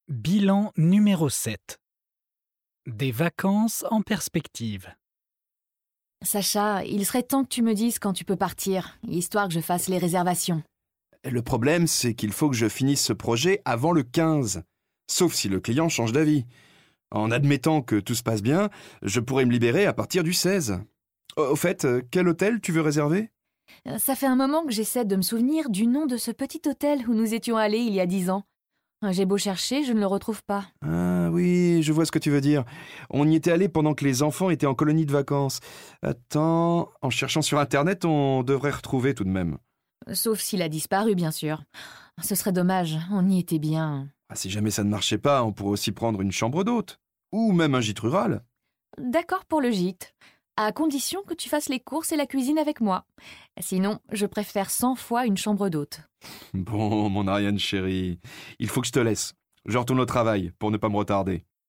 Bilan numéro 7. Des vacances en perspective. Sacha, il serait temps que tu me dises quand tu peux partir, histoire que je fasse les réservations. Le problème, c'est qu'il faut que je finisse ce projet avant le 15, sauf si le client change d'avis. En admettant que tout se passe bien, je pourrais me libérer à partir du 16. Au fait, quel hôtel tu veux réserver ? Ça fait un moment que j'essaie de me souvenir du nom de ce petit hôtel où nous étions allés il y a 10 ans. J'ai beau chercher, je ne le retrouve pas. Ah oui, je vois ce que tu veux dire. On y était allé pendant que les enfants étaient en colonie de vacances. Attends, en cherchant sur Internet, on devrait retrouver tout de même. Sauf s'il a disparu, bien sûr. Ce serait dommage, on y était bien. Ah, si jamais ça ne marchait pas, on pourrait aussi prendre une chambre d'hôte. Ou même un gîte rural. D'accord pour le gîte, à condition que tu fasses les courses et la cuisine avec moi. Sinon, je préfère 100 fois une chambre d'hôte. Bon, mon Ariane chérie, il faut que je te laisse. Je retourne au travail pour ne pas me retarder.